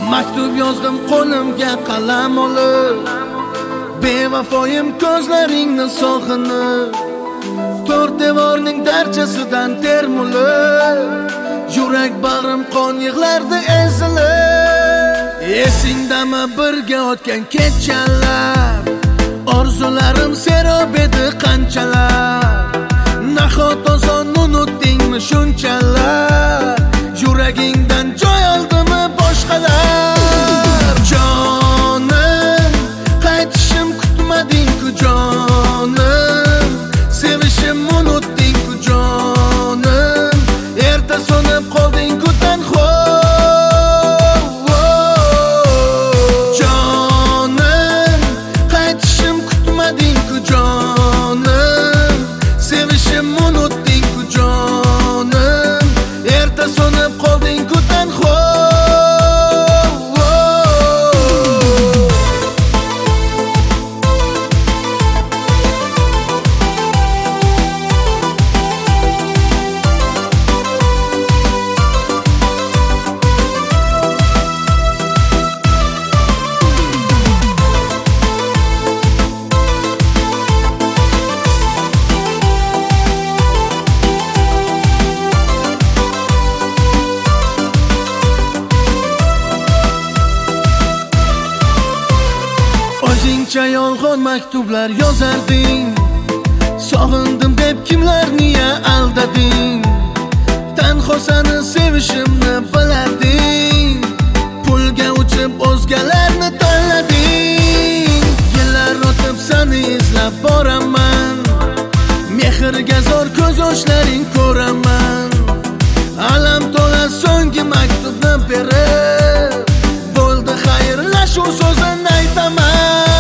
Maktub yozdim qo'limga qalam olib, bevafoyim ko'zlaringni sog'inib, to'rt devorning darchasidan termulib, yurak bag'rim qon yig'lardi ezilib. Esingdami birga o'tgan kechalar, orzularim serob edi qanchalar. Nahot oson unutdingmi shunchalar, yuragingdan joy oldimi boshqalar? Jonim, qaytishim kutmading-ku jonim, sevishim unutding-ku jonim, erta so'nib qolding-ku tanho. Jonim, qaytishim kutmading-ku jonim, sevishim unutding-ku jonim, erta so'nib qolding-ku tanho. O'zingcha yolg'on maktublar yozarding, sog'indim deb kimlarniya aldading. Tanho seni sevishimni bilarding, pulga uchib o'zgalarni tanlading. Yillar o'tib seni izlab boraman, mehrga zo'r ko'z yoshlaring ko'raman. Alam to'la so'nggi maktubni berib, bo'ldi xayrlashuv so'zini aytaman.